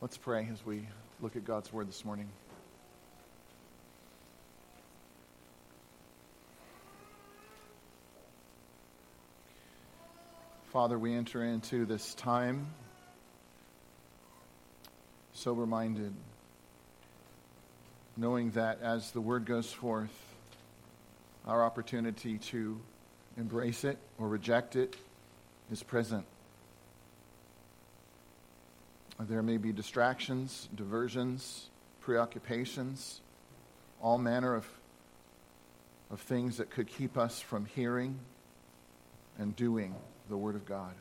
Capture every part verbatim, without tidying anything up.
Let's pray as we look at God's Word this morning. Father, we enter into this time sober-minded, knowing that as the Word goes forth, our opportunity to embrace it or reject it is present. There may be distractions, diversions, preoccupations, all manner of, of things that could keep us from hearing and doing the Word of God.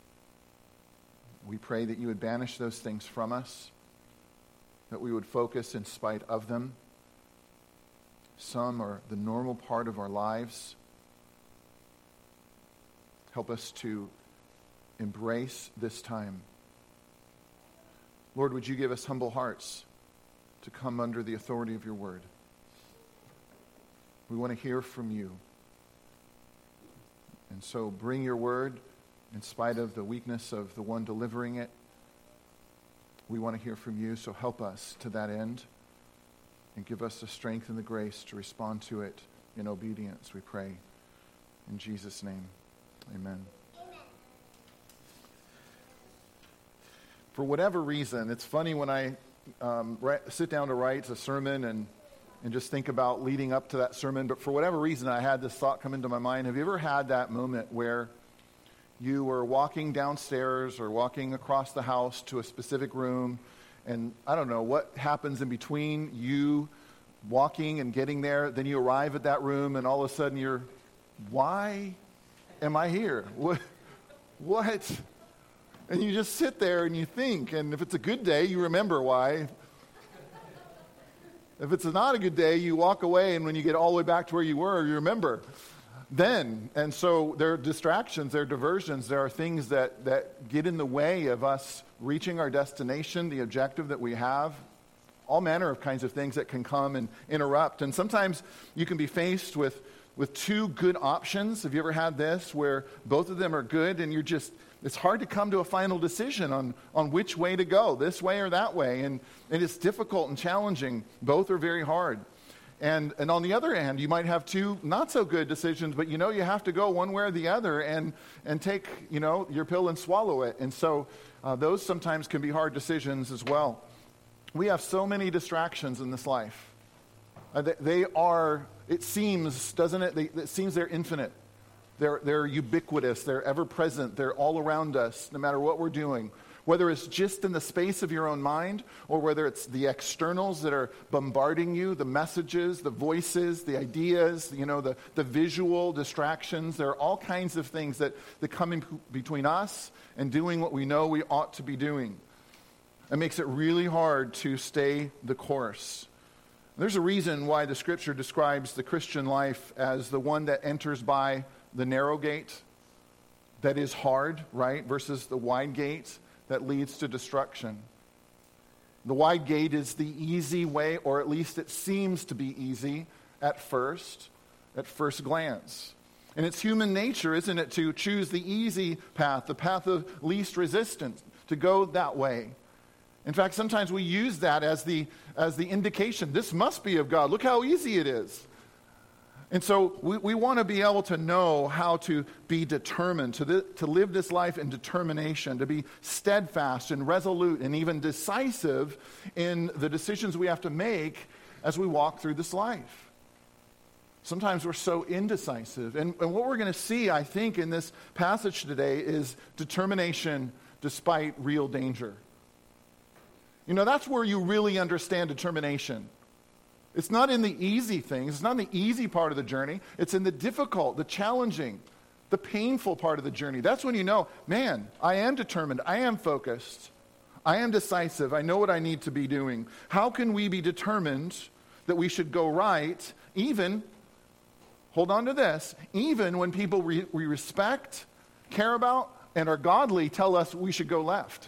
We pray that you would banish those things from us, that we would focus in spite of them. Some are the normal part of our lives. Help us to embrace this time. Lord, would you give us humble hearts to come under the authority of your word? We want to hear from you. And so bring your word in spite of the weakness of the one delivering it. We want to hear from you, so help us to that end and give us the strength and the grace to respond to it in obedience, we pray. In Jesus' name, amen. For whatever reason, it's funny when I um, re- sit down to write a sermon and, and just think about leading up to that sermon, but for whatever reason, I had this thought come into my mind. Have you ever had that moment where you were walking downstairs or walking across the house to a specific room, and I don't know what happens in between you walking and getting there, then you arrive at that room, and all of a sudden you're, why am I here? What? What? And you just sit there and you think, and if it's a good day, you remember why. If it's not a good day, you walk away, and when you get all the way back to where you were, you remember then. And so there are distractions, there are diversions, there are things that, that get in the way of us reaching our destination, the objective that we have. All manner of kinds of things that can come and interrupt. And sometimes you can be faced with, with two good options. Have you ever had this, where both of them are good, and you're just... It's hard to come to a final decision on, on which way to go, this way or that way. And, and it's difficult and challenging. Both are very hard. And, and on the other hand, you might have two not so good decisions, but you know you have to go one way or the other and, and take, you know, your pill and swallow it. And so uh, those sometimes can be hard decisions as well. We have so many distractions in this life. Uh, they, they are, it seems, doesn't it? They, it seems they're infinite. They're, they're ubiquitous, they're ever-present, they're all around us, no matter what we're doing. Whether it's just in the space of your own mind, or whether it's the externals that are bombarding you, the messages, the voices, the ideas, you know, the, the visual distractions. There are all kinds of things that, that come in between us and doing what we know we ought to be doing. It makes it really hard to stay the course. There's a reason why the Scripture describes the Christian life as the one that enters by the narrow gate that is hard, right, versus the wide gate that leads to destruction. The wide gate is the easy way, or at least it seems to be easy at first, at first glance. And it's human nature, isn't it, to choose the easy path, the path of least resistance, to go that way. In fact, sometimes we use that as the as the indication. This must be of God. Look how easy it is. And so we, we want to be able to know how to be determined, to, the, to live this life in determination, to be steadfast and resolute and even decisive in the decisions we have to make as we walk through this life. Sometimes we're so indecisive. And, and what we're going to see, I think, in this passage today is determination despite real danger. You know, that's where you really understand determination. It's not in the easy things. It's not in the easy part of the journey. It's in the difficult, the challenging, the painful part of the journey. That's when you know, man, I am determined. I am focused. I am decisive. I know what I need to be doing. How can we be determined that we should go right, even, hold on to this, even when people we, we respect, care about, and are godly tell us we should go left?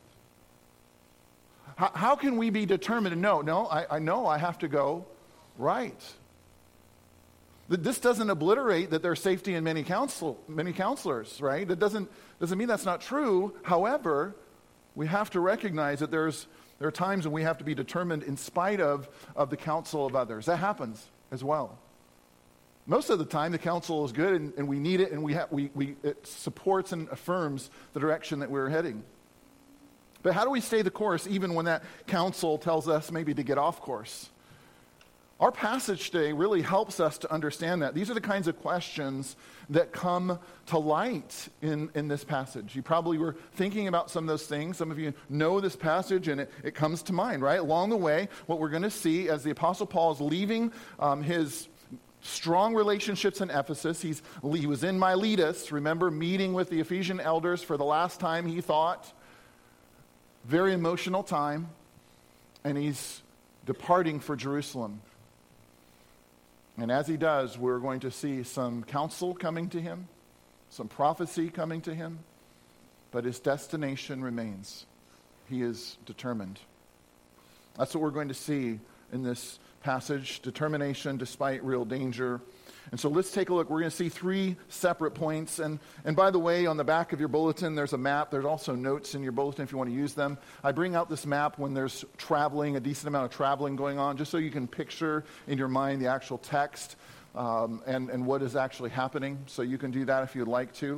How, how can we be determined to know, no, I, I know I have to go right? This doesn't obliterate that there's safety in many counsel, many counselors, right? That doesn't, doesn't mean that's not true. However, we have to recognize that there's, There are times when we have to be determined in spite of, of the counsel of others. That happens as well. Most of the time, the counsel is good, and, and we need it, and we ha- we, we, it supports and affirms the direction that we're heading. But how do we stay the course even when that counsel tells us maybe to get off course? Our passage today really helps us to understand that. These are the kinds of questions that come to light in, in this passage. You probably were thinking about some of those things. Some of you know this passage, and it, it comes to mind, right? Along the way, what we're going to see as the Apostle Paul is leaving um, his strong relationships in Ephesus. He's, he was in Miletus, remember, meeting with the Ephesian elders for the last time, he thought. Very emotional time. And he's departing for Jerusalem. And as he does, we're going to see some counsel coming to him, some prophecy coming to him, but his destination remains. He is determined. That's what we're going to see in this passage, determination despite real danger. And so let's take a look. We're going to see three separate points. And, and by the way, on the back of your bulletin, there's a map. There's also notes in your bulletin if you want to use them. I bring out this map when there's traveling, a decent amount of traveling going on, just so you can picture in your mind the actual text um, and, and what is actually happening. So you can do that if you'd like to.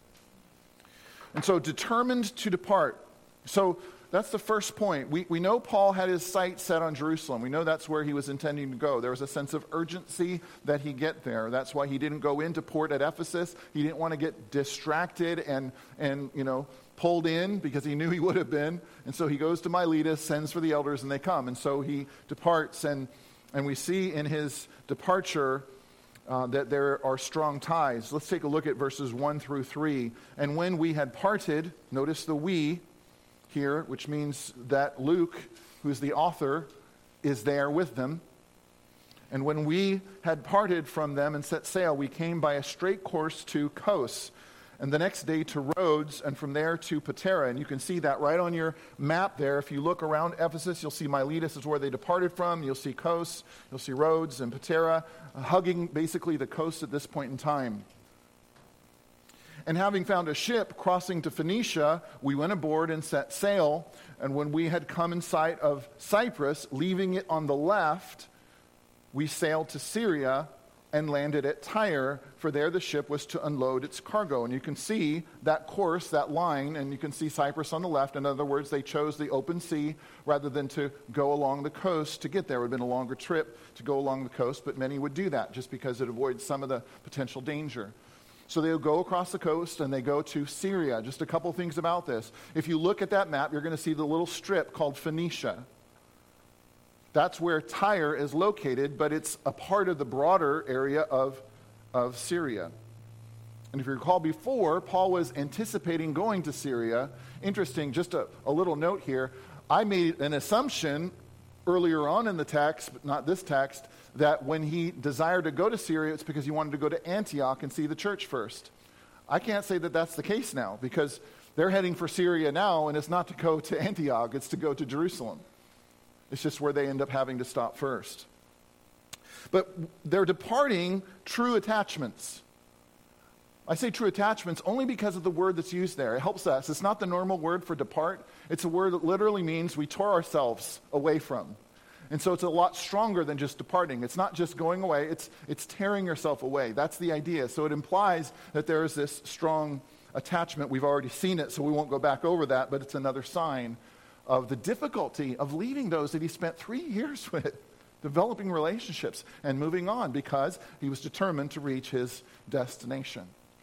And so determined to depart. So that's the first point. We, we know Paul had his sights set on Jerusalem. We know that's where he was intending to go. There was a sense of urgency that he get there. That's why he didn't go into port at Ephesus. He didn't want to get distracted and, and you know, pulled in because he knew he would have been. And so he goes to Miletus, sends for the elders, and they come. And so he departs, and, and we see in his departure uh, that there are strong ties. Let's take a look at verses one through three. And when we had parted, notice the we here, which means that Luke, who's the author, is there with them. And when we had parted from them and set sail, we came by a straight course to Kos, and the next day to Rhodes, and from there to Patara. And you can see that right on your map there. If you look around Ephesus, you'll see Miletus is where they departed from. You'll see Kos, you'll see Rhodes and Patara, uh, hugging basically the coast at this point in time. And having found a ship crossing to Phoenicia, we went aboard and set sail. And when we had come in sight of Cyprus, leaving it on the left, we sailed to Syria and landed at Tyre, for there the ship was to unload its cargo. And you can see that course, that line, and you can see Cyprus on the left. In other words, they chose the open sea rather than to go along the coast to get there. It would have been a longer trip to go along the coast, but many would do that just because it avoids some of the potential danger. So they'll go across the coast and they go to Syria. Just a couple things about this. If you look at that map, you're going to see the little strip called Phoenicia. That's where Tyre is located, but it's a part of the broader area of, of Syria. And if you recall before, Paul was anticipating going to Syria. Interesting, just a, a little note here. I made an assumption earlier on in the text, but not this text, that when he desired to go to Syria, it's because he wanted to go to Antioch and see the church first. I can't say that that's the case now, because they're heading for Syria now, and it's not to go to Antioch, it's to go to Jerusalem. It's just where they end up having to stop first. But they're departing true attachments. I say true attachments only because of the word that's used there. It helps us. It's not the normal word for depart. It's a word that literally means we tore ourselves away from. And so it's a lot stronger than just departing. It's not just going away, it's it's tearing yourself away. That's the idea. So it implies that there is this strong attachment. We've already seen it, so we won't go back over that, but it's another sign of the difficulty of leaving those that he spent three years with, developing relationships and moving on because he was determined to reach his destination.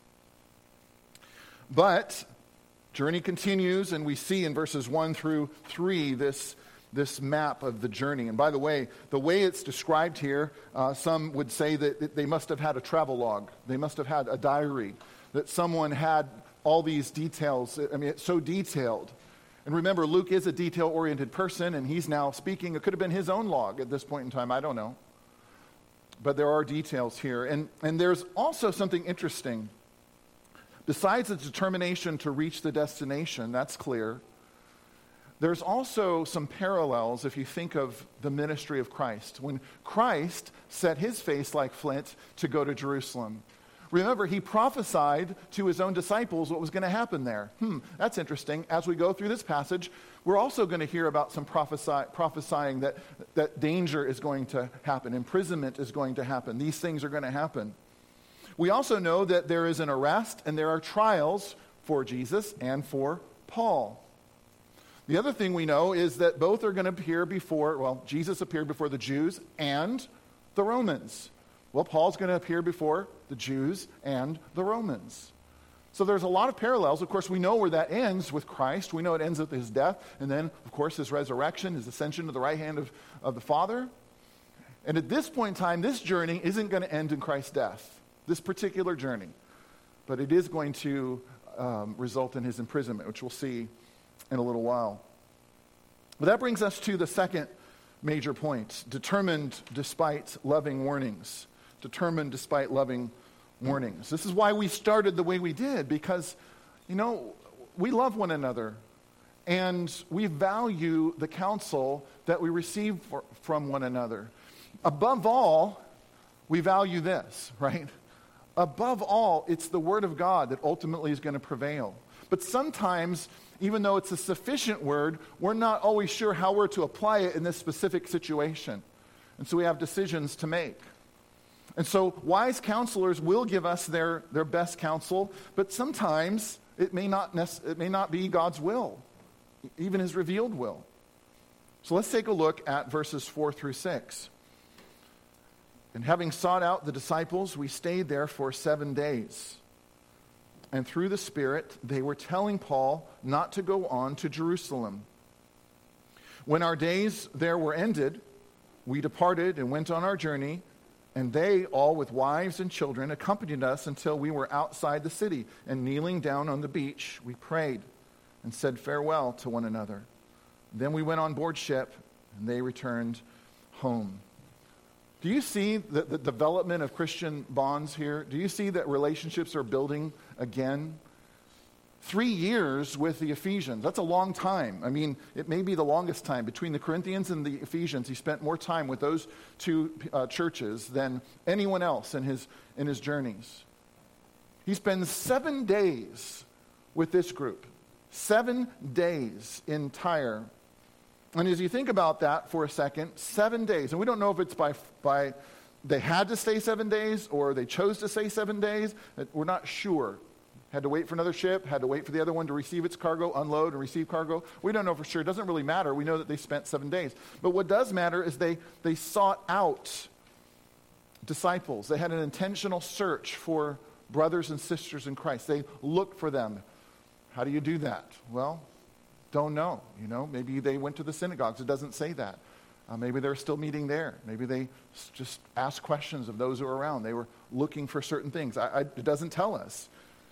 But journey continues, and we see in verses one through three this this map of the journey. And by the way, the way it's described here, uh, some would say that they must have had a travel log. They must have had a diary, that someone had all these details. I mean, it's so detailed. And remember, Luke is a detail-oriented person, and he's now speaking. It could have been his own log at this point in time. I don't know. But there are details here. And, and there's also something interesting. Besides the determination to reach the destination, that's clear, there's also some parallels if you think of the ministry of Christ. When Christ set his face like flint to go to Jerusalem, Remember, he prophesied to his own disciples what was going to happen there. Hmm, that's interesting. As we go through this passage, we're also going to hear about some prophesy, prophesying that, that danger is going to happen, imprisonment is going to happen. These things are going to happen. We also know that there is an arrest and there are trials for Jesus and for Paul. The other thing we know is that both are going to appear before, well, Jesus appeared before the Jews and the Romans. Well, Paul's going to appear before the Jews and the Romans. So there's a lot of parallels. Of course, we know where that ends with Christ. We know it ends with his death. And then, of course, his resurrection, his ascension to the right hand of, of the Father. And at this point in time, this journey isn't going to end in Christ's death, this particular journey. But it is going to um, result in his imprisonment, which we'll see in a little while. But that brings us to the second major point, determined despite loving warnings. Determined despite loving warnings. This is why we started the way we did, because, you know, we love one another, and we value the counsel that we receive for, from one another. Above all, we value this, right? Above all, it's the Word of God that ultimately is going to prevail. But sometimes, even though it's a sufficient word, we're not always sure how we're to apply it in this specific situation. And so we have decisions to make. And so wise counselors will give us their, their best counsel, but sometimes it may not nec- it may not be God's will, even his revealed will. So let's take a look at verses four through six. And having sought out the disciples, we stayed there for seven days. And through the Spirit, they were telling Paul not to go on to Jerusalem. When our days there were ended, we departed and went on our journey, and they, all with wives and children, accompanied us until we were outside the city. And kneeling down on the beach, we prayed and said farewell to one another. Then we went on board ship, and they returned home. Do you see the, the development of Christian bonds here? Do you see that relationships are building again? Three years with the Ephesians. That's a long time. I mean, it may be the longest time. Between the Corinthians and the Ephesians, he spent more time with those two uh, churches than anyone else in his, in his journeys. He spends seven days with this group. Seven days in Tyre. And as you think about that for a second, seven days. And we don't know if it's by, by they had to stay seven days or they chose to stay seven days. We're not sure. Had to wait for another ship, had to wait for the other one to receive its cargo, unload and receive cargo. We don't know for sure. It doesn't really matter. We know that they spent seven days. But what does matter is they, they sought out disciples. They had an intentional search for brothers and sisters in Christ. They looked for them. How do you do that? Well, don't know. You know, maybe they went to the synagogues. It doesn't say that. Uh, maybe they're still meeting there. Maybe they just asked questions of those who were around. They were looking for certain things. I, I, it doesn't tell us.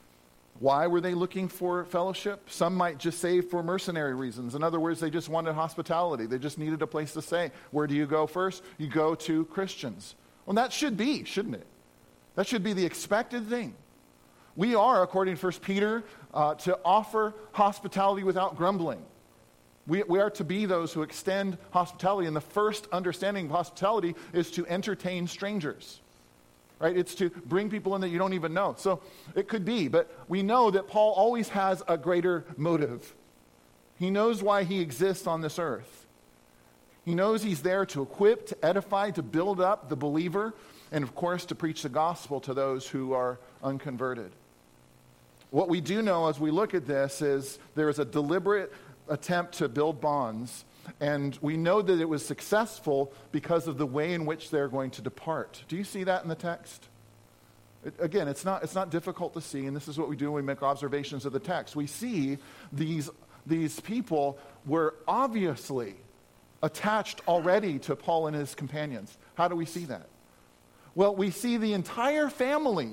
Why were they looking for fellowship? Some might just say for mercenary reasons. In other words, they just wanted hospitality. They just needed a place to stay. Where do you go first? You go to Christians. Well, that should be, shouldn't it? That should be the expected thing. We are, according to First Peter, uh, to offer hospitality without grumbling. We, we are to be those who extend hospitality, and the first understanding of hospitality is to entertain strangers. Right? It's to bring people in that you don't even know. So it could be, but we know that Paul always has a greater motive. He knows why he exists on this earth. He knows he's there to equip, to edify, to build up the believer, and of course to preach the gospel to those who are unconverted. What we do know as we look at this is there is a deliberate attempt to build bonds, and we know that it was successful because of the way in which they're going to depart. Do you see that in the text? It, again, it's not, it's not difficult to see, and this is what we do when we make observations of the text. We see these, these people were obviously attached already to Paul and his companions. How do we see that? Well, we see the entire family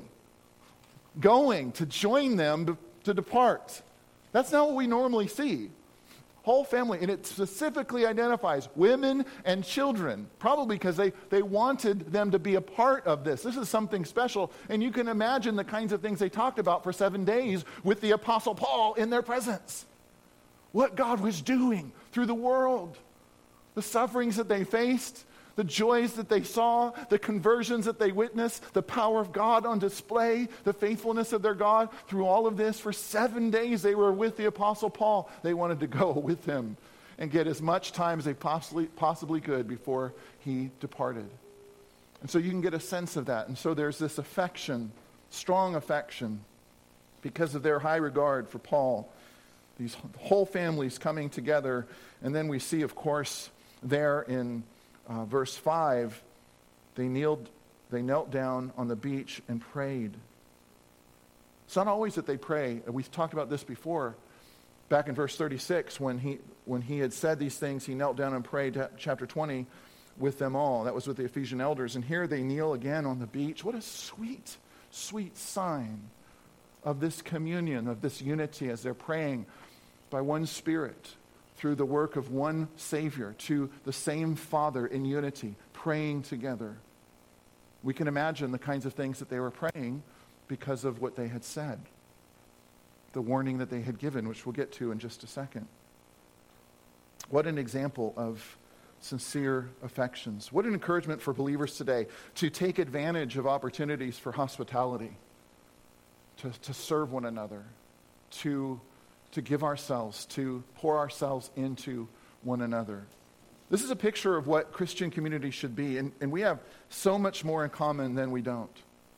going to join them to depart. That's not what we normally see. Whole family, and it specifically identifies women and children, probably because they, they wanted them to be a part of this. This is something special, and you can imagine the kinds of things they talked about for seven days with the Apostle Paul in their presence. What God was doing through the world, the sufferings that they faced, the joys that they saw, the conversions that they witnessed, the power of God on display, the faithfulness of their God. Through all of this, for seven days they were with the Apostle Paul. They wanted to go with him and get as much time as they possibly, possibly could before he departed. And so you can get a sense of that. And so there's this affection, strong affection, because of their high regard for Paul. These whole families coming together. And then we see, of course, there in uh, verse five, they kneeled, they knelt down on the beach and prayed. It's not always that they pray. We've talked about this before. Back in verse thirty-six, when he when he had said these things, he knelt down and prayed, chapter twenty, with them all. That was with the Ephesian elders. And here they kneel again on the beach. What a sweet, sweet sign of this communion, of this unity as they're praying by one Spirit through the work of one Savior to the same Father in unity, praying together. We can imagine the kinds of things that they were praying because of what they had said, the warning that they had given, which we'll get to in just a second. What an example of sincere affections. What an encouragement for believers today to take advantage of opportunities for hospitality, to, to serve one another, to, to give ourselves, to pour ourselves into one another. This is a picture of what Christian community should be, and, and we have so much more in common than we don't.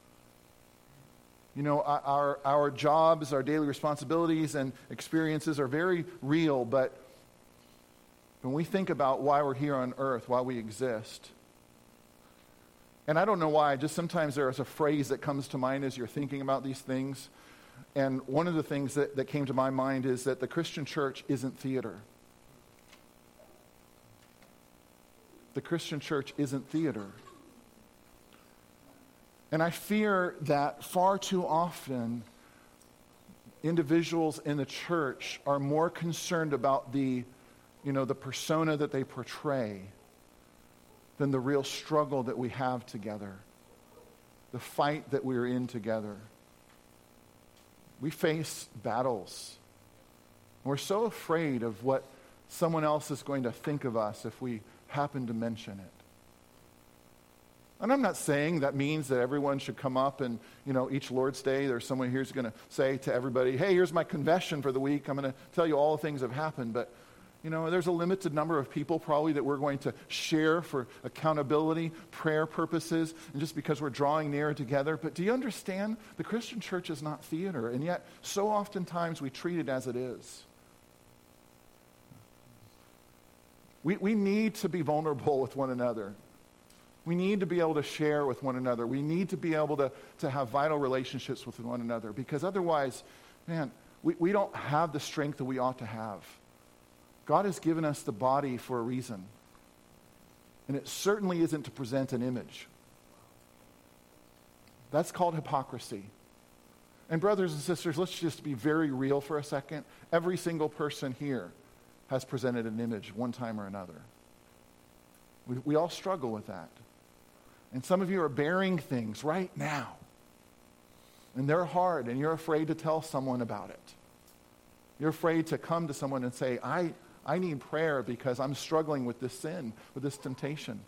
You know, our, our jobs, our daily responsibilities and experiences are very real, but when we think about why we're here on earth, why we exist, and I don't know why, just sometimes there is a phrase that comes to mind as you're thinking about these things, and one of the things that, that came to my mind is that the Christian church isn't theater. The Christian church isn't theater. And I fear that far too often individuals in the church are more concerned about the, you know, the persona that they portray than the real struggle that we have together, the fight that we're in together. We face battles. We're so afraid of what someone else is going to think of us if we happen to mention it. And I'm not saying that means that everyone should come up and, you know, each Lord's Day, there's someone here who's going to say to everybody, hey, here's my confession for the week. I'm going to tell you all the things that have happened. But, you know, there's a limited number of people probably that we're going to share for accountability, prayer purposes, and just because we're drawing nearer together. But do you understand? The Christian church is not theater, and yet so oftentimes we treat it as it is. We, we need to be vulnerable with one another. We need to be able to share with one another. We need to be able to, to have vital relationships with one another, because otherwise, man, we, we don't have the strength that we ought to have. God has given us the body for a reason, and it certainly isn't to present an image. That's called hypocrisy. And brothers and sisters, let's just be very real for a second. Every single person here has presented an image one time or another. We, we all struggle with that. And some of you are bearing things right now. And they're hard, and you're afraid to tell someone about it. You're afraid to come to someone and say, I, I need prayer because I'm struggling with this sin, with this temptation.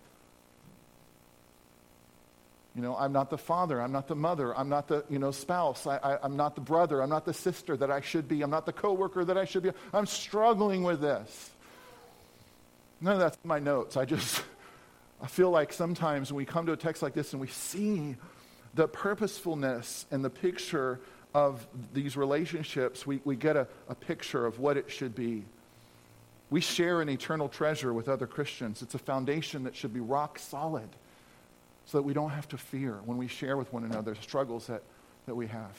You know, I'm not the father, I'm not the mother, I'm not the, you know, spouse, I, I, I'm not the brother, I'm not the sister that I should be, I'm not the coworker that I should be. I'm struggling with this. None of that's in my notes. I just, I feel like sometimes when we come to a text like this and we see the purposefulness and the picture of these relationships, we, we get a, a picture of what it should be. We share an eternal treasure with other Christians. It's a foundation that should be rock solid so that we don't have to fear when we share with one another struggles that, that we have.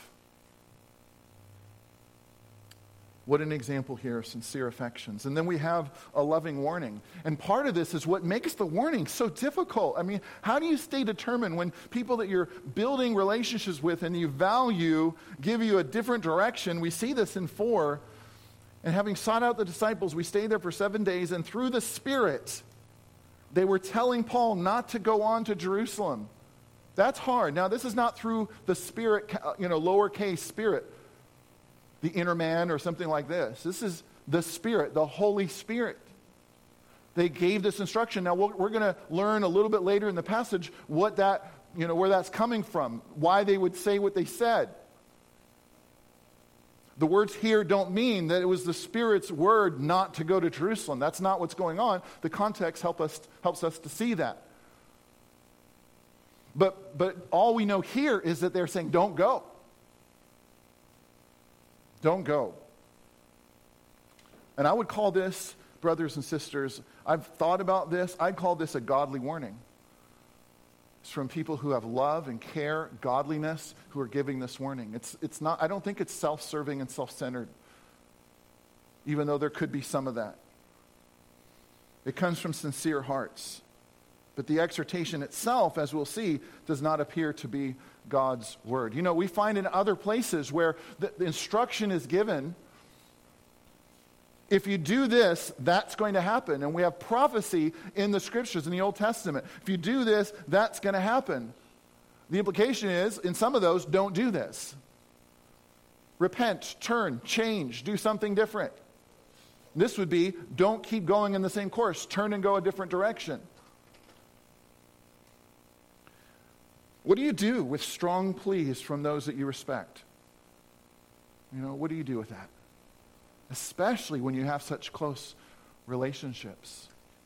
What an example here of sincere affections. And then we have a loving warning. And part of this is what makes the warning so difficult. I mean, how do you stay determined when people that you're building relationships with and you value give you a different direction? We see this in four. And having sought out the disciples, we stayed there for seven days, and through the Spirit, they were telling Paul not to go on to Jerusalem. That's hard. Now, this is not through the Spirit, you know, lowercase Spirit, the inner man or something like this. This is the Spirit, the Holy Spirit. They gave this instruction. Now, we're going to learn a little bit later in the passage what that, you know, where that's coming from, why they would say what they said. The words here don't mean that it was the Spirit's word not to go to Jerusalem. That's not what's going on. The context help us, helps us to see that. But, but all we know here is that they're saying, don't go. Don't go. And I would call this, brothers and sisters, I've thought about this, I'd call this a godly warning. It's from people who have love and care, godliness, who are giving this warning. It's, it's not, I don't think it's self-serving and self-centered, even though there could be some of that. It comes from sincere hearts. But the exhortation itself, as we'll see, does not appear to be God's word. You know, we find in other places where the, the instruction is given, if you do this, that's going to happen. And we have prophecy in the scriptures in the Old Testament. If you do this, that's going to happen. The implication is, in some of those, don't do this. Repent, turn, change, do something different. This would be, don't keep going in the same course. Turn and go a different direction. What do you do with strong pleas from those that you respect? You know, what do you do with that? Especially when you have such close relationships.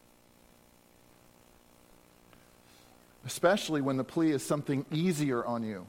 Especially when the plea is something easier on you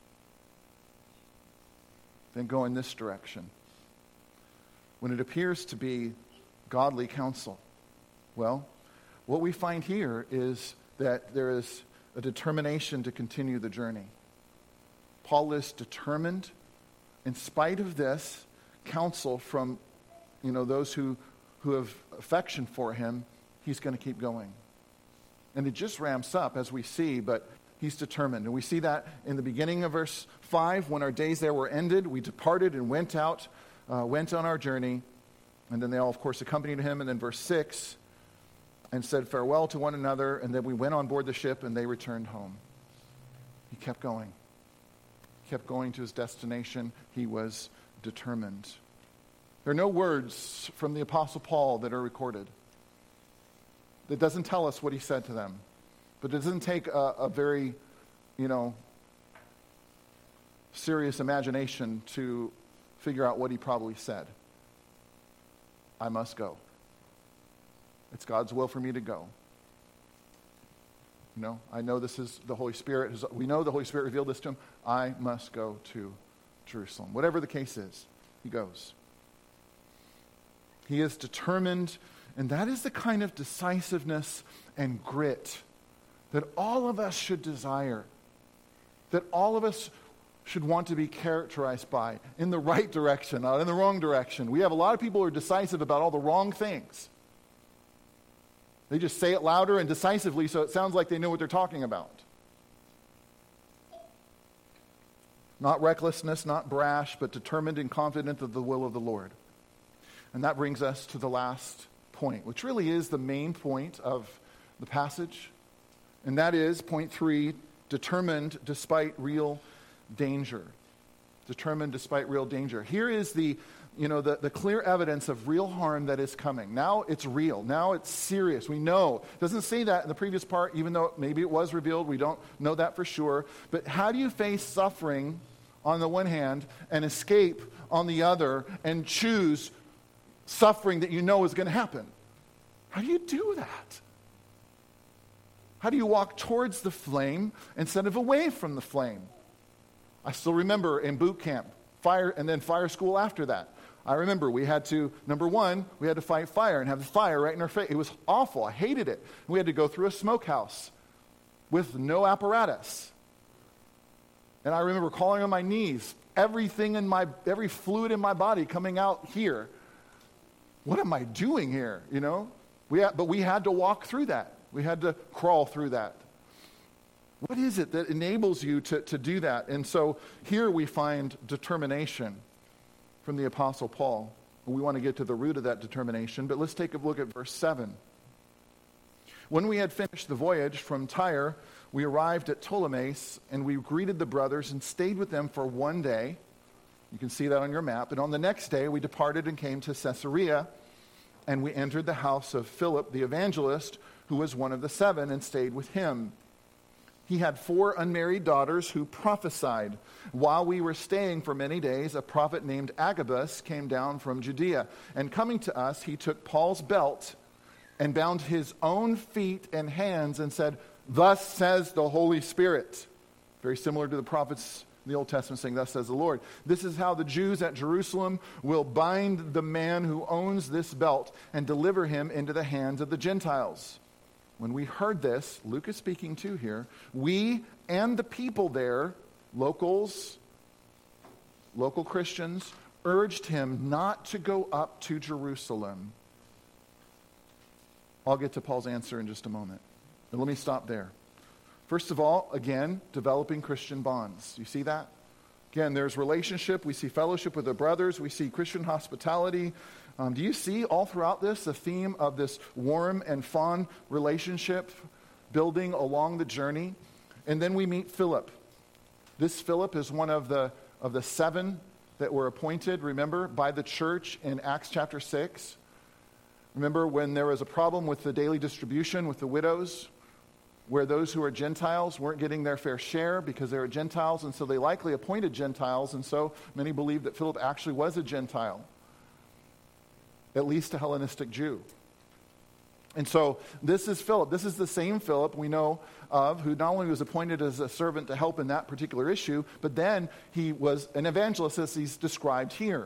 than go in this direction. When it appears to be godly counsel. Well, what we find here is that there is a determination to continue the journey. Paul is determined, in spite of this counsel from, you know, those who, who have affection for him, he's going to keep going. And it just ramps up as we see, but he's determined. And we see that in the beginning of verse five, when our days there were ended, we departed and went out, uh, went on our journey. And then they all, of course, accompanied him. And then verse six, and said farewell to one another. And then we went on board the ship and they returned home. He kept going. He kept going to his destination. He was determined. There are no words from the Apostle Paul that are recorded. That doesn't tell us what he said to them. But it doesn't take a, a very, you know, serious imagination to figure out what he probably said. I must go. It's God's will for me to go. You know, I know this is the Holy Spirit. We know the Holy Spirit revealed this to him. I must go to Jerusalem. Whatever the case is, he goes. He is determined, and that is the kind of decisiveness and grit that all of us should desire, that all of us should want to be characterized by in the right direction, not in the wrong direction. We have a lot of people who are decisive about all the wrong things. They just say it louder and decisively so it sounds like they know what they're talking about. Not recklessness, not brash, but determined and confident of the will of the Lord. And that brings us to the last point, which really is the main point of the passage. And that is, point three, determined despite real danger. Determined despite real danger. Here is the, you know, the, the clear evidence of real harm that is coming. Now it's real. Now it's serious. We know. It doesn't say that in the previous part, even though maybe it was revealed. We don't know that for sure. But how do you face suffering on the one hand and escape on the other and choose suffering that you know is going to happen? How do you do that? How do you walk towards the flame instead of away from the flame? I still remember in boot camp, fire, and then fire school after that. I remember we had to, number one, we had to fight fire and have the fire right in our face. It was awful. I hated it. We had to go through a smokehouse with no apparatus. And I remember crawling on my knees, everything in my, every fluid in my body coming out here. What am I doing here, you know? We had, but we had to walk through that. We had to crawl through that. What is it that enables you to, to do that? And so here we find determination from the Apostle Paul. We want to get to the root of that determination, but let's take a look at verse seven. When we had finished the voyage from Tyre, we arrived at Ptolemais, and we greeted the brothers and stayed with them for one day. You can see that on your map. And on the next day, we departed and came to Caesarea. and we entered the house of Philip the evangelist, who was one of the seven, and stayed with him. He had four unmarried daughters who prophesied. While we were staying for many days, a prophet named Agabus came down from Judea. And coming to us, he took Paul's belt and bound his own feet and hands and said, "Thus says the Holy Spirit." Very similar to the prophets in the Old Testament saying, "Thus says the Lord." "This is how the Jews at Jerusalem will bind the man who owns this belt and deliver him into the hands of the Gentiles." When we heard this, Luke is speaking too here, we and the people there, locals, local Christians, urged him not to go up to Jerusalem. I'll get to Paul's answer in just a moment. But let me stop there. First of all, again, developing Christian bonds. You see that? Again, there's relationship. We see fellowship with the brothers. We see Christian hospitality. Um, do you see all throughout this the theme of this warm and fond relationship building along the journey? And then we meet Philip. This Philip is one of the of the seven that were appointed, remember, by the church in Acts chapter six. Remember when there was a problem with the daily distribution with the widows, where those who are Gentiles weren't getting their fair share because they were Gentiles, and so they likely appointed Gentiles, and so many believe that Philip actually was a Gentile, at least a Hellenistic Jew. And so this is Philip. This is the same Philip we know of, who not only was appointed as a servant to help in that particular issue, but then he was an evangelist as he's described here.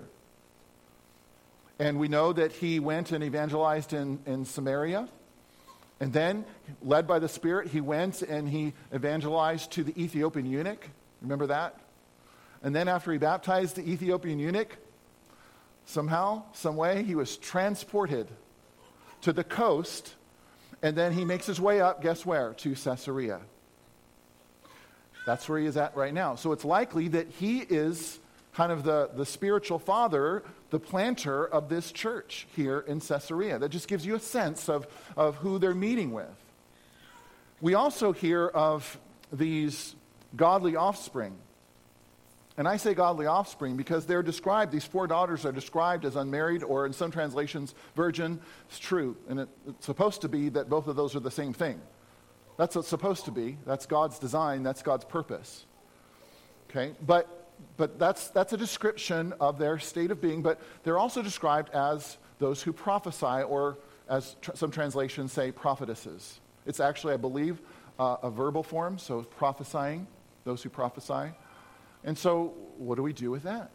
And we know that he went and evangelized in, in Samaria. And then, led by the Spirit, he went and he evangelized to the Ethiopian eunuch. Remember that? And then after he baptized the Ethiopian eunuch, somehow, some way, he was transported to the coast, and then he makes his way up, guess where? To Caesarea. That's where he is at right now. So it's likely that he is kind of the, the spiritual father, the planter of this church here in Caesarea. That just gives you a sense of, of who they're meeting with. We also hear of these godly offspring. And I say godly offspring because they're described, these four daughters are described as unmarried, or in some translations, virgin. It's true. And it, it's supposed to be that both of those are the same thing. That's what it's supposed to be. That's God's design. That's God's purpose. Okay? But but that's that's a description of their state of being. But they're also described as those who prophesy, or as tr- some translations say, prophetesses. It's actually, I believe, uh, a verbal form, so prophesying, those who prophesy. And so, what do we do with that?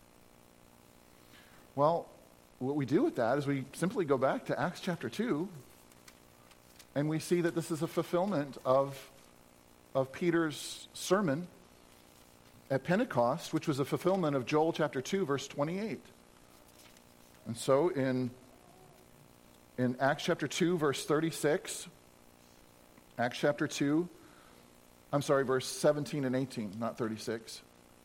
Well, what we do with that is we simply go back to Acts chapter two, and we see that this is a fulfillment of, of Peter's sermon at Pentecost, which was a fulfillment of Joel chapter two, verse twenty-eight. And so, in, in Acts chapter two, verse thirty-six, Acts chapter two, I'm sorry, verse seventeen and eighteen, not thirty-six.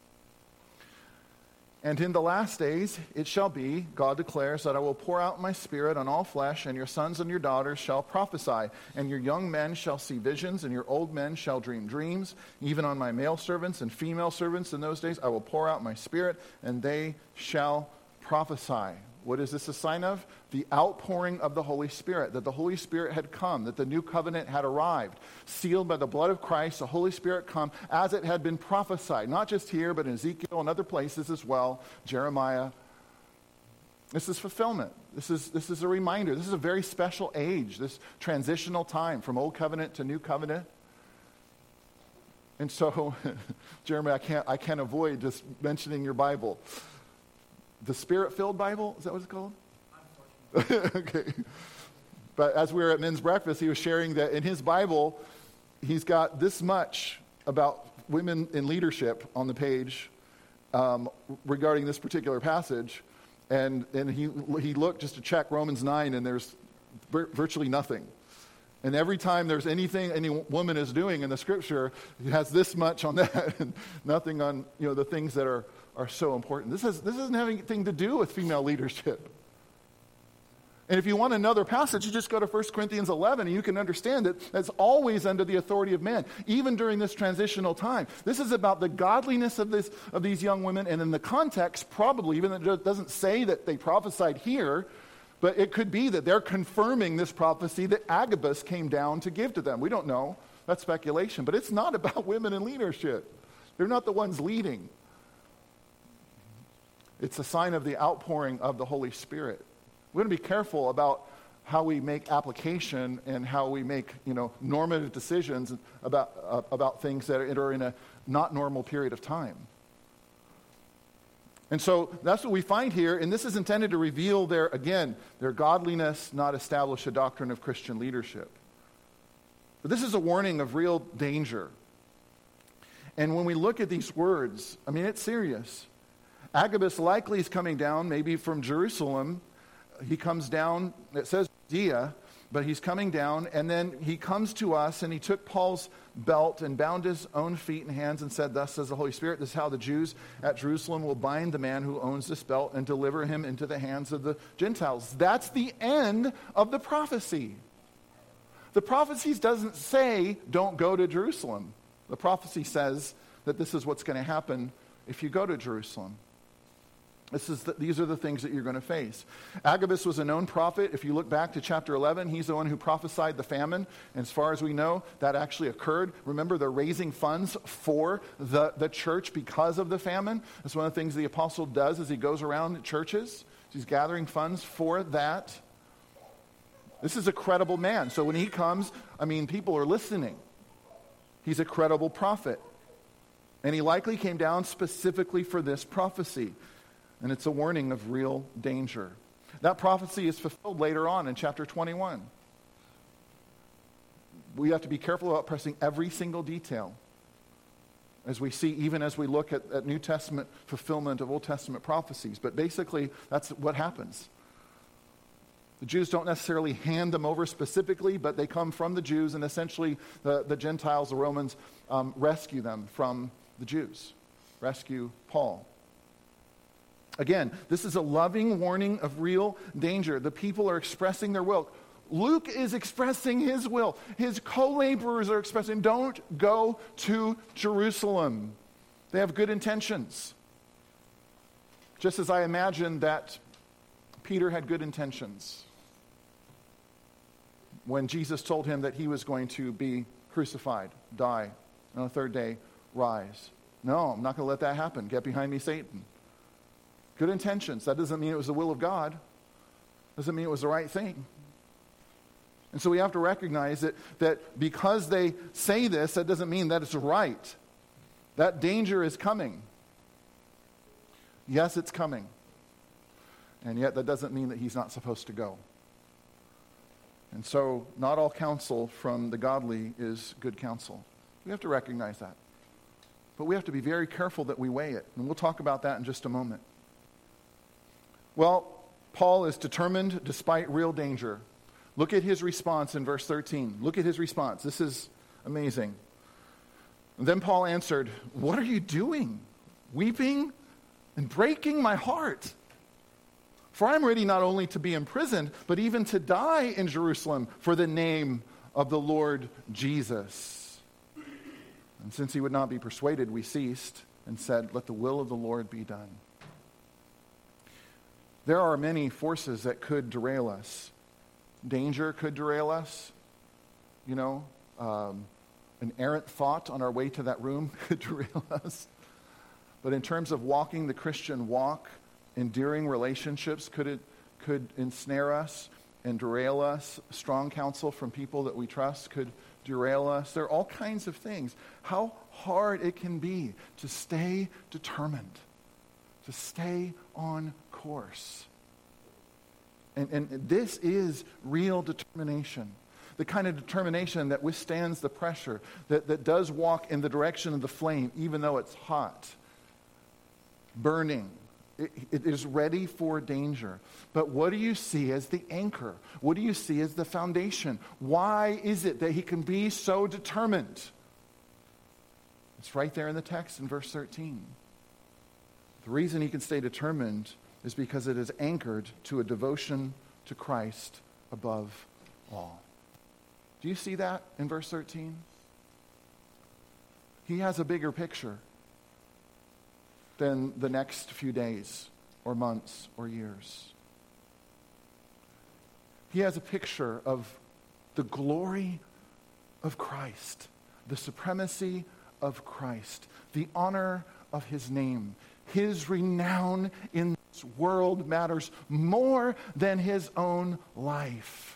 "And in the last days it shall be, God declares, that I will pour out my Spirit on all flesh, and your sons and your daughters shall prophesy, and your young men shall see visions, and your old men shall dream dreams. Even on my male servants and female servants in those days I will pour out my Spirit, and they shall prophesy." What is this a sign of? The outpouring of the Holy Spirit, that the Holy Spirit had come, that the new covenant had arrived, sealed by the blood of Christ, the Holy Spirit come as it had been prophesied, not just here, but in Ezekiel and other places as well, Jeremiah. This is fulfillment. This is, this is a reminder. This is a very special age, this transitional time from Old Covenant to New Covenant. And so, Jeremy, I can't, I can't avoid just mentioning your Bible. The Spirit-filled Bible, is that what it's called? Okay. But as we were at men's breakfast, he was sharing that in his Bible, he's got this much about women in leadership on the page um, regarding this particular passage. And, and he, he looked just to check Romans nine, and there's vir- virtually nothing. And every time there's anything any woman is doing in the Scripture, it has this much on that, and nothing on, you know, the things that are are so important. This is this doesn't have anything to do with female leadership. And if you want another passage, you just go to First Corinthians eleven, and you can understand that it's always under the authority of men, even during this transitional time. This is about the godliness of this of these young women, and in the context, probably, even though it doesn't say that they prophesied here, But it could be that they're confirming this prophecy that Agabus came down to give to them. We don't know. That's speculation. But it's not about women in leadership. They're not the ones leading. It's a sign of the outpouring of the Holy Spirit. We're going to be careful about how we make application and how we make, you know, normative decisions about, uh, about things that are in a not normal period of time. And so that's what we find here, and this is intended to reveal their, again, their godliness, not establish a doctrine of Christian leadership. But this is a warning of real danger. And when we look at these words, I mean, it's serious. Agabus likely is coming down, maybe from Jerusalem. He comes down, it says Judea, but he's coming down, and then he comes to us, and he took Paul's belt and bound his own feet and hands and said, "Thus says the Holy Spirit, this is how the Jews at Jerusalem will bind the man who owns this belt and deliver him into the hands of the Gentiles." That's the end of the prophecy. The prophecy doesn't say, don't go to Jerusalem. The prophecy says that this is what's going to happen if you go to Jerusalem. This is the, these are the things that you're going to face. Agabus was a known prophet. If you look back to chapter eleven, he's the one who prophesied the famine. And as far as we know, that actually occurred. Remember, they're raising funds for the, the church because of the famine. That's one of the things the apostle does as he goes around churches. He's gathering funds for that. This is a credible man. So when he comes, I mean, people are listening. He's a credible prophet. And he likely came down specifically for this prophecy. And it's a warning of real danger. That prophecy is fulfilled later on in chapter twenty-one. We have to be careful about pressing every single detail. As we see, even as we look at, at New Testament fulfillment of Old Testament prophecies. But basically, that's what happens. The Jews don't necessarily hand them over specifically, but they come from the Jews, and essentially the, the Gentiles, the Romans, um, rescue them from the Jews. Rescue Paul. Again, this is a loving warning of real danger. The people are expressing their will. Luke is expressing his will. His co-laborers are expressing, don't go to Jerusalem. They have good intentions. Just as I imagine that Peter had good intentions when Jesus told him that he was going to be crucified, die, and on the third day rise. No, I'm not going to let that happen. Get behind me, Satan. Good intentions. That doesn't mean it was the will of God. Doesn't mean it was the right thing. And so we have to recognize that, that because they say this, that doesn't mean that it's right. That danger is coming. Yes, it's coming. And yet that doesn't mean that he's not supposed to go. And so not all counsel from the godly is good counsel. We have to recognize that. But we have to be very careful that we weigh it. And we'll talk about that in just a moment. Well, Paul is determined despite real danger. Look at his response in verse thirteen. Look at his response. This is amazing. And then Paul answered, "What are you doing? Weeping and breaking my heart? For I am ready not only to be imprisoned, but even to die in Jerusalem for the name of the Lord Jesus." And since he would not be persuaded, we ceased and said, "Let the will of the Lord be done." There are many forces that could derail us. Danger could derail us. You know, um, an errant thought on our way to that room could derail us. But in terms of walking the Christian walk, endearing relationships could it, could ensnare us and derail us. Strong counsel from people that we trust could derail us. There are all kinds of things. How hard it can be to stay determined, to stay on course. And, and this is real determination. The kind of determination that withstands the pressure, that, that does walk in the direction of the flame, even though it's hot, burning. It, it is ready for danger. But what do you see as the anchor? What do you see as the foundation? Why is it that he can be so determined? It's right there in the text in verse thirteen. The reason he can stay determined is because it is anchored to a devotion to Christ above all. Do you see that in verse thirteen? He has a bigger picture than the next few days or months or years. he has a picture of the glory of Christ, the supremacy of Christ, the honor of his name. His renown in this world matters more than his own life.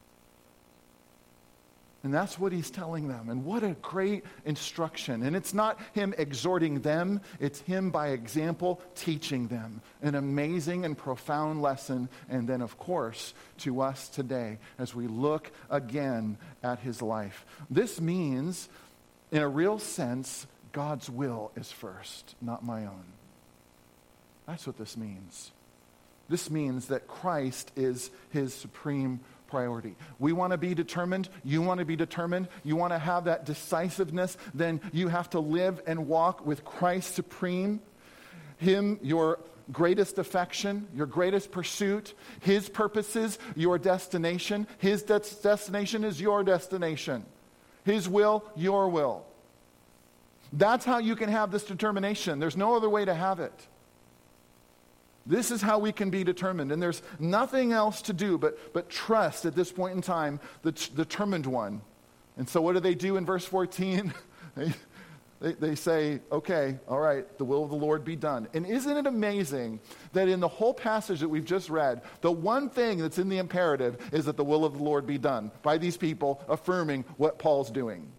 And that's what he's telling them. And what a great instruction. And it's not him exhorting them, it's him by example teaching them. An amazing and profound lesson. And then, of course, to us today as we look again at his life. This means, in a real sense, God's will is first, not my own. That's what this means. This means that Christ is his supreme priority. We want to be determined. You want to be determined. You want to have that decisiveness. Then you have to live and walk with Christ supreme. Him, your greatest affection, your greatest pursuit. His purposes, your destination. His de- destination is your destination. His will, your will. That's how you can have this determination. There's no other way to have it. This is how we can be determined. And there's nothing else to do but, but trust at this point in time the t- determined one. And so what do they do in verse fourteen? they, they, they say, okay, all right, the will of the Lord be done. And isn't it amazing that in the whole passage that we've just read, the one thing that's in the imperative is that the will of the Lord be done by these people affirming what Paul's doing.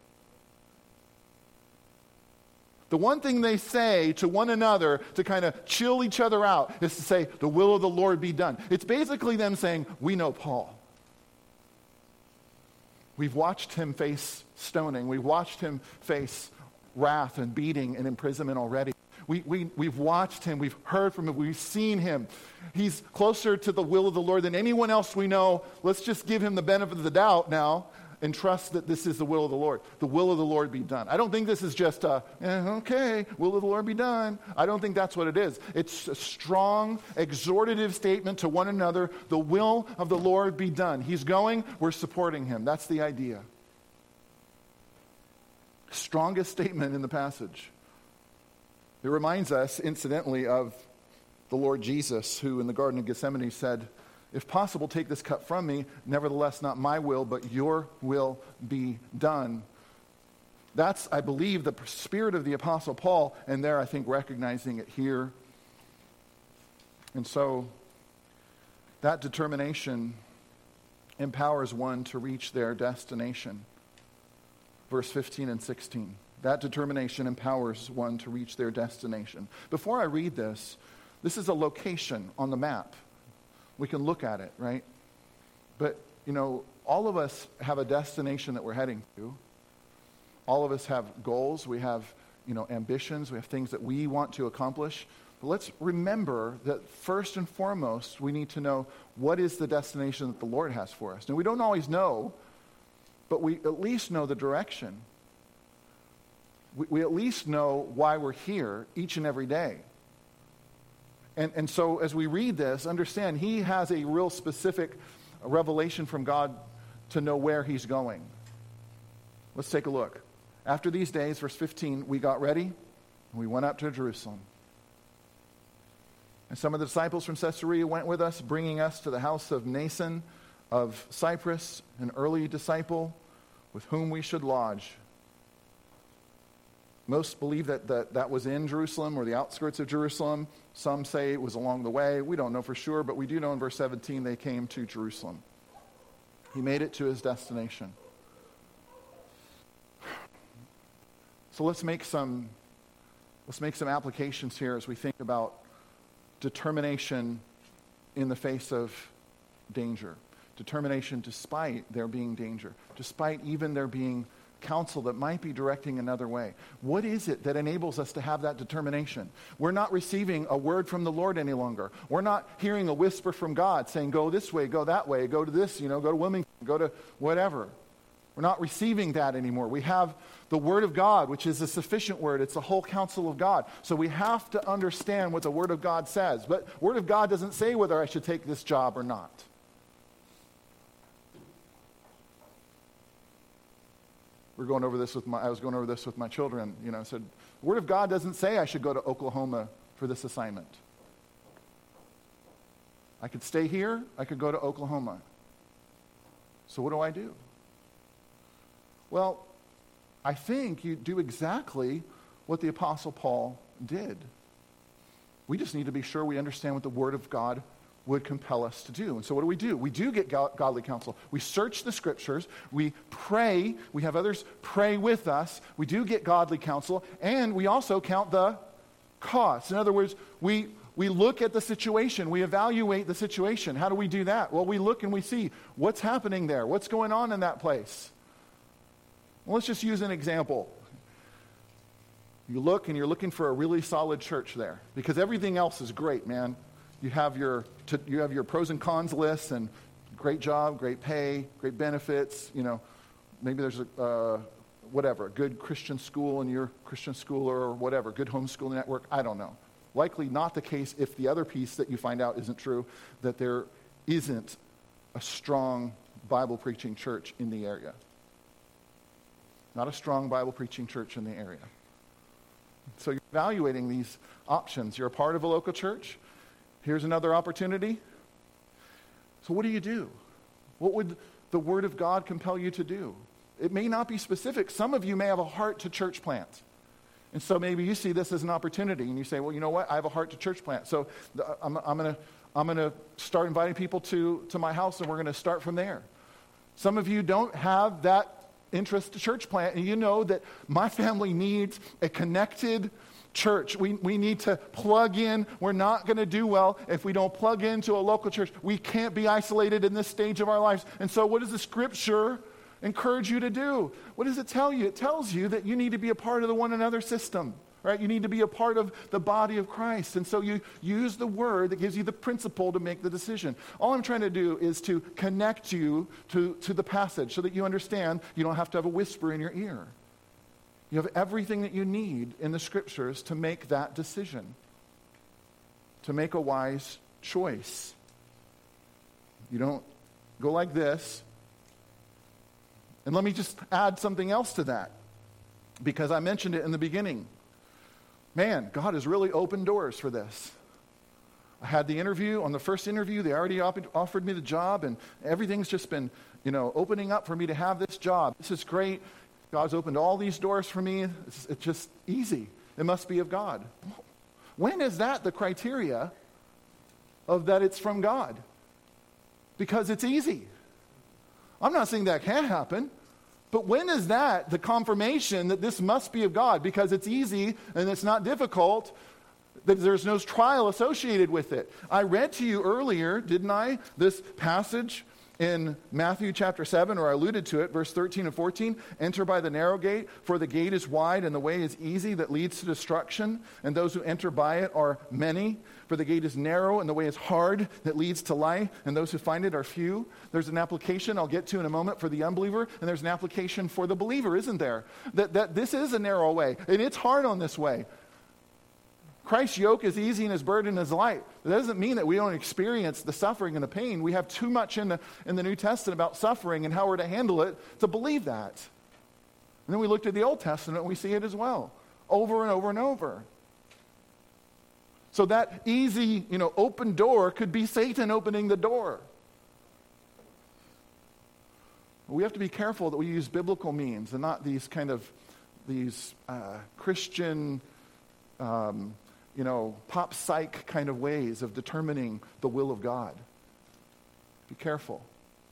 The one thing they say to one another to kind of chill each other out is to say, the will of the Lord be done. It's basically them saying, we know Paul. We've watched him face stoning. We've watched him face wrath and beating and imprisonment already. We, we, we've watched him. We've heard from him. We've seen him. He's closer to the will of the Lord than anyone else we know. Let's just give him the benefit of the doubt now and trust that this is the will of the Lord. The will of the Lord be done. I don't think this is just a, eh, okay, will of the Lord be done. I don't think that's what it is. It's a strong, exhortative statement to one another. The will of the Lord be done. He's going, we're supporting him. That's the idea. Strongest statement in the passage. It reminds us, incidentally, of the Lord Jesus, who in the Garden of Gethsemane said, if possible, take this cup from me. Nevertheless, not my will, but your will be done. That's, I believe, the spirit of the Apostle Paul, and there, I think, recognizing it here. And so, that determination empowers one to reach their destination. Verse fifteen and sixteen. That determination empowers one to reach their destination. Before I read this, this is a location on the map. We can look at it, right? But, you know, all of us have a destination that we're heading to. All of us have goals. We have, you know, ambitions. We have things that we want to accomplish. But let's remember that first and foremost, we need to know what is the destination that the Lord has for us. Now, we don't always know, but we at least know the direction. We, we at least know why we're here each and every day. And, and so as we read this, understand he has a real specific revelation from God to know where he's going. Let's take a look. After these days, verse fifteen, we got ready and we went up to Jerusalem. And some of the disciples from Caesarea went with us, bringing us to the house of Mnason of Cyprus, an early disciple with whom we should lodge. Most believe that, that that was in Jerusalem or the outskirts of Jerusalem. Some say it was along the way. We don't know for sure, but we do know in verse seventeen they came to Jerusalem. He made it to his destination. So let's make some let's make some applications here as we think about determination in the face of danger. Determination despite there being danger, despite even there being counsel that might be directing another way. What is it that enables us to have that determination? We're not receiving a word from the Lord any longer. We're not hearing a whisper from God saying, go this way, go that way, go to this, you know, go to Wilmington, go to whatever. We're not receiving that anymore. We have the Word of God, which is a sufficient word. It's the whole counsel of God. So we have to understand what the Word of God says. But Word of God doesn't say whether I should take this job or not. We're going over this with my, I was going over this with my children. You know, I said, the Word of God doesn't say I should go to Oklahoma for this assignment. I could stay here. I could go to Oklahoma. So what do I do? Well, I think you do exactly what the Apostle Paul did. We just need to be sure we understand what the Word of God would compel us to do. And so what do we do? We do get go- godly counsel. We search the Scriptures. We pray. We have others pray with us. We do get godly counsel. And we also count the costs. In other words, we, we look at the situation. We evaluate the situation. How do we do that? Well, we look and we see what's happening there. What's going on in that place? Well, let's just use an example. You look and you're looking for a really solid church there because everything else is great, man. You have your to, you have your pros and cons lists and great job, great pay, great benefits. You know, maybe there's a uh, whatever, a good Christian school in your Christian school or whatever, good homeschool network. I don't know. Likely not the case if the other piece that you find out isn't true, that there isn't a strong Bible preaching church in the area. Not a strong Bible preaching church in the area. So you're evaluating these options. You're a part of a local church. Here's another opportunity. So what do you do? What would the Word of God compel you to do? It may not be specific. Some of you may have a heart to church plant. And so maybe you see this as an opportunity and you say, well, you know what? I have a heart to church plant. So I'm, I'm going to I'm going to start inviting people to, to my house and we're going to start from there. Some of you don't have that interest to church plant, and you know that my family needs a connected church. We, we need to plug in. We're not going to do well if we don't plug into a local church. We can't be isolated in this stage of our lives. And so what does the Scripture encourage you to do? What does it tell you? It tells you that you need to be a part of the one another system, right? You need to be a part of the body of Christ. And so you use the Word that gives you the principle to make the decision. All I'm trying to do is to connect you to, to the passage so that you understand you don't have to have a whisper in your ear. You have everything that you need in the Scriptures to make that decision, to make a wise choice. You don't go like this. And let me just add something else to that, because I mentioned it in the beginning. Man, God has really opened doors for this. I had the interview. On the first interview, they already op- offered me the job, and everything's just been, you know, opening up for me to have this job. This is great. God's opened all these doors for me. It's, it's just easy. It must be of God. When is that the criteria of that it's from God? Because it's easy. I'm not saying that can't happen. But when is that the confirmation that this must be of God? Because it's easy and it's not difficult, that there's no trial associated with it. I read to you earlier, didn't I, this passage in Matthew chapter seven, or I alluded to it, verse thirteen and fourteen. Enter by the narrow gate, for the gate is wide and the way is easy that leads to destruction, and those who enter by it are many. For the gate is narrow and the way is hard that leads to life, and those who find it are few. There's an application I'll get to in a moment for the unbeliever, and there's an application for the believer, isn't there? That, that this is a narrow way, and it's hard on this way. Christ's yoke is easy and his burden is light. That doesn't mean that we don't experience the suffering and the pain. We have too much in the, in the New Testament about suffering and how we're to handle it to believe that. And then we looked at the Old Testament and we see it as well, over and over and over. So that easy, you know, open door could be Satan opening the door. We have to be careful that we use biblical means and not these kind of, these uh, Christian, um, you know, pop psych kind of ways of determining the will of God. Be careful.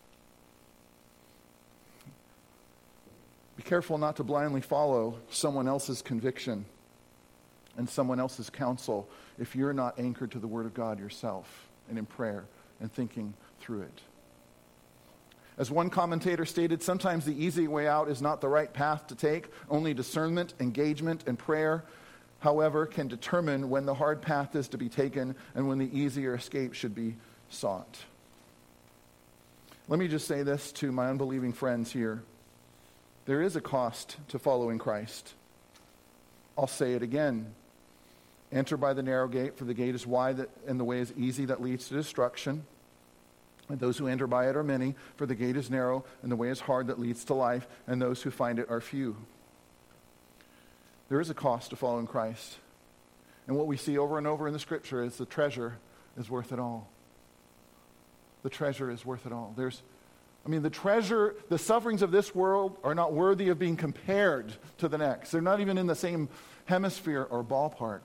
Be careful not to blindly follow someone else's conviction and someone else's counsel if you're not anchored to the Word of God yourself and in prayer and thinking through it. As one commentator stated, sometimes the easy way out is not the right path to take. Only discernment, engagement, and prayer, however, can determine when the hard path is to be taken and when the easier escape should be sought. Let me just say this to my unbelieving friends here. There is a cost to following Christ. I'll say it again. Enter by the narrow gate, for the gate is wide and the way is easy that leads to destruction. And those who enter by it are many, for the gate is narrow and the way is hard that leads to life, and those who find it are few. There is a cost to following Christ. And what we see over and over in the Scripture is the treasure is worth it all. The treasure is worth it all. There's I mean, the treasure, the sufferings of this world are not worthy of being compared to the next. They're not even in the same hemisphere or ballpark.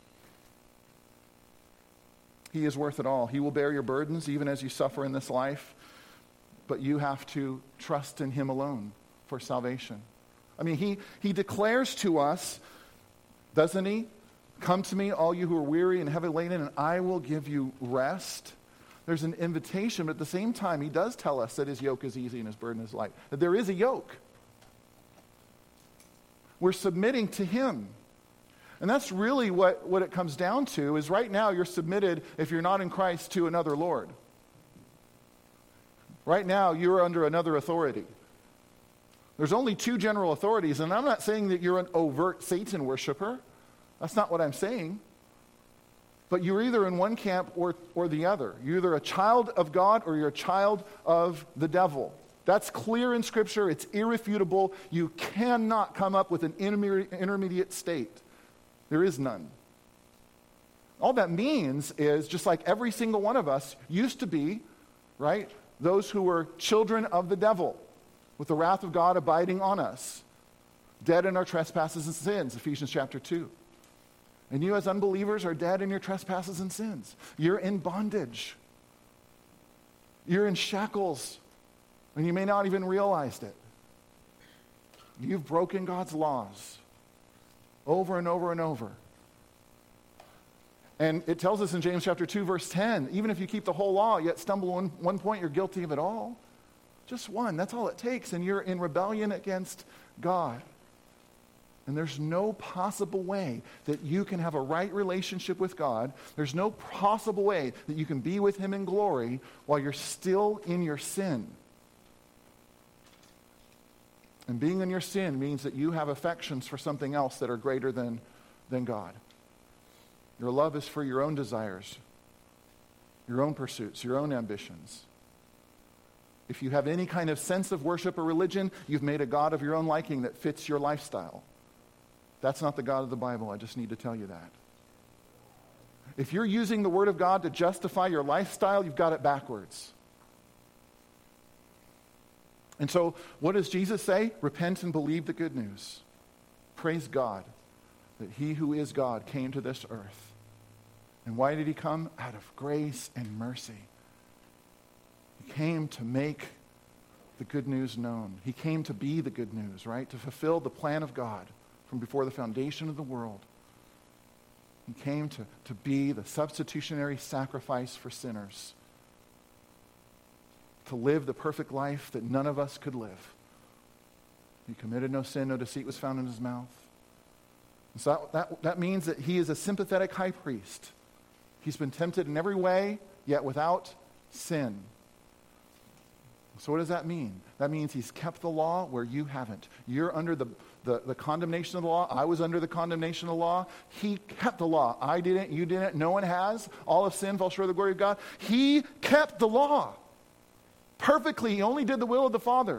He is worth it all. He will bear your burdens even as you suffer in this life, but you have to trust in him alone for salvation. I mean, he, he declares to us, doesn't he? Come to me, all you who are weary and heavy laden, and I will give you rest. There's an invitation, but at the same time, he does tell us that his yoke is easy and his burden is light. That there is a yoke. We're submitting to him. And that's really what, what it comes down to, is right now you're submitted, if you're not in Christ, to another Lord. Right now, you're under another authority. There's only two general authorities, and I'm not saying that you're an overt Satan worshiper. That's not what I'm saying. But you're either in one camp or, or the other. You're either a child of God or you're a child of the devil. That's clear in Scripture. It's irrefutable. You cannot come up with an intermediate state. There is none. All that means is, just like every single one of us used to be, right, those who were children of the devil, with the wrath of God abiding on us, dead in our trespasses and sins, Ephesians chapter two. And you as unbelievers are dead in your trespasses and sins. You're in bondage. You're in shackles, and you may not even realize it. You've broken God's laws over and over and over. And it tells us in James chapter two, verse ten, even if you keep the whole law, yet stumble on one point, you're guilty of it all. Just one, that's all it takes, and you're in rebellion against God. And there's no possible way that you can have a right relationship with God. There's no possible way that you can be with him in glory while you're still in your sin. And being in your sin means that you have affections for something else that are greater than, than God. Your love is for your own desires, your own pursuits, your own ambitions. If you have any kind of sense of worship or religion, you've made a God of your own liking that fits your lifestyle. That's not the God of the Bible. I just need to tell you that. If you're using the Word of God to justify your lifestyle, you've got it backwards. And so, what does Jesus say? Repent and believe the good news. Praise God that he who is God came to this earth. And why did he come? Out of grace and mercy. He came to make the good news known. He came to be the good news, right? To fulfill the plan of God from before the foundation of the world. He came to, to be the substitutionary sacrifice for sinners. To live the perfect life that none of us could live. He committed no sin, no deceit was found in his mouth. And so that, that, that means that he is a sympathetic high priest. He's been tempted in every way, yet without sin. So what does that mean? That means he's kept the law where you haven't. You're under the, the, the condemnation of the law. I was under the condemnation of the law. He kept the law. I didn't, you didn't, no one has. All of sin falls short of the glory of God. He kept the law perfectly. He only did the will of the Father.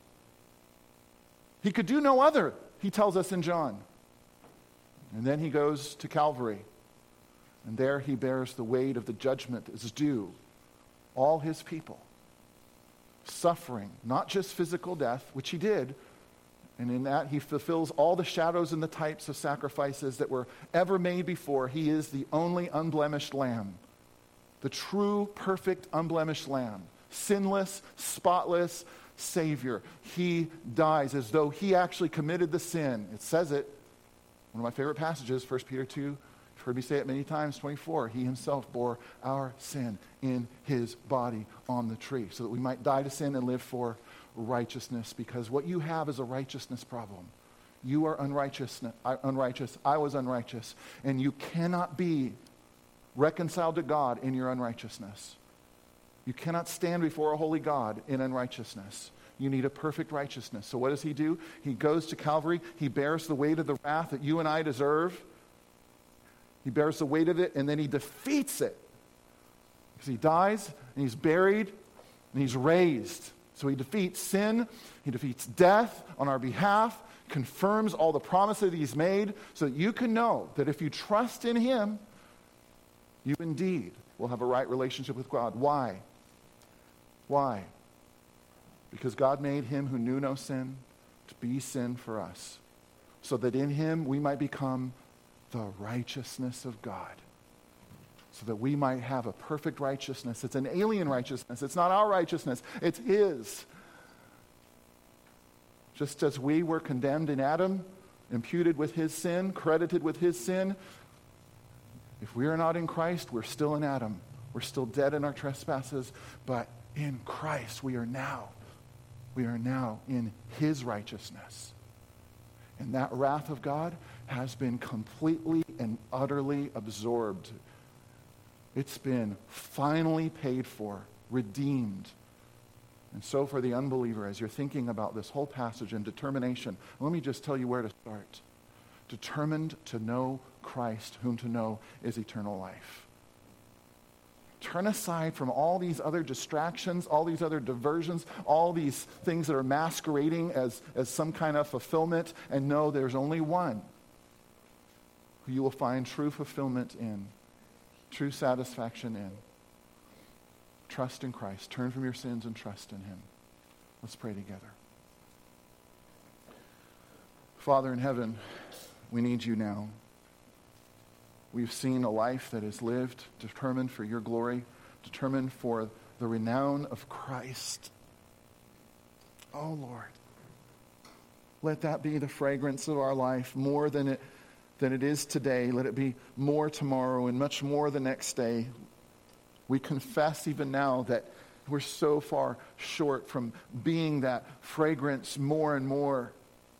He could do no other, he tells us in John. And then he goes to Calvary. And there he bears the weight of the judgment that is due all his people. Suffering, not just physical death, which he did, and in that he fulfills all the shadows and the types of sacrifices that were ever made before. He is the only unblemished lamb, the true, perfect, unblemished lamb, sinless, spotless Savior. He dies as though he actually committed the sin. It says it, one of my favorite passages, First Peter two. You've heard me say it many times, twenty-four. He himself bore our sin in his body on the tree so that we might die to sin and live for righteousness, because what you have is a righteousness problem. You are unrighteous, unrighteous. I was unrighteous. And you cannot be reconciled to God in your unrighteousness. You cannot stand before a holy God in unrighteousness. You need a perfect righteousness. So what does he do? He goes to Calvary. He bears the weight of the wrath that you and I deserve. He bears the weight of it, and then he defeats it. Because he dies, and he's buried, and he's raised. So he defeats sin, he defeats death on our behalf, confirms all the promises that he's made, so that you can know that if you trust in him, you indeed will have a right relationship with God. Why? Why? Because God made him who knew no sin to be sin for us, so that in him we might become the righteousness of God. So that we might have a perfect righteousness. It's an alien righteousness. It's not our righteousness. It's his. Just as we were condemned in Adam, imputed with his sin, credited with his sin, if we are not in Christ, we're still in Adam. We're still dead in our trespasses, but in Christ we are now. We are now in his righteousness. And that wrath of God has been completely and utterly absorbed. It's been finally paid for, redeemed. And so for the unbeliever, as you're thinking about this whole passage and determination, let me just tell you where to start. Determined to know Christ, whom to know is eternal life. Turn aside from all these other distractions, all these other diversions, all these things that are masquerading as, as some kind of fulfillment, and know there's only one who you will find true fulfillment in, true satisfaction in. Trust in Christ. Turn from your sins and trust in him. Let's pray together. Father in heaven, we need you now. We've seen a life that is lived, determined for your glory, determined for the renown of Christ. Oh, Lord, let that be the fragrance of our life more than it, than it is today. Let it be more tomorrow and much more the next day. We confess even now that we're so far short from being that fragrance more and more.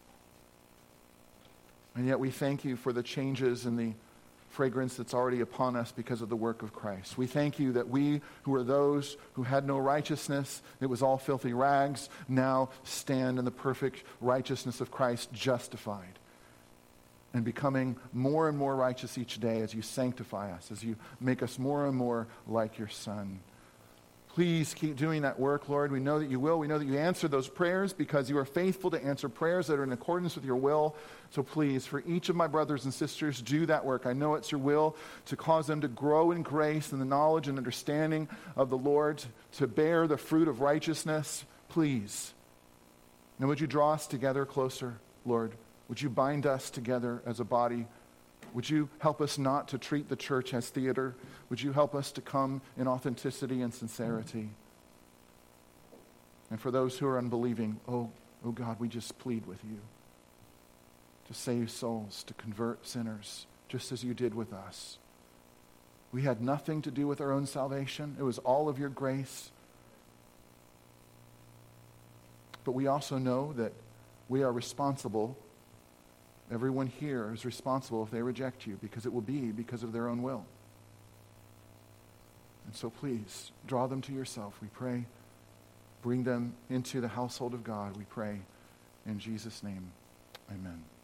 And yet we thank you for the changes in the fragrance that's already upon us because of the work of Christ. We thank you that we who are those who had no righteousness, it was all filthy rags, now stand in the perfect righteousness of Christ, justified and becoming more and more righteous each day as you sanctify us, as you make us more and more like your Son. Please keep doing that work, Lord. We know that you will. We know that you answer those prayers because you are faithful to answer prayers that are in accordance with your will. So please, for each of my brothers and sisters, do that work. I know it's your will to cause them to grow in grace and the knowledge and understanding of the Lord, to bear the fruit of righteousness. Please. Now would you draw us together closer, Lord? Would you bind us together as a body? Would you help us not to treat the church as theater? Would you help us to come in authenticity and sincerity? And for those who are unbelieving, oh, oh God, we just plead with you to save souls, to convert sinners, just as you did with us. We had nothing to do with our own salvation. It was all of your grace. But we also know that we are responsible. Everyone here is responsible if they reject you, because it will be because of their own will. And so please, draw them to yourself, we pray. Bring them into the household of God, we pray. In Jesus' name, amen.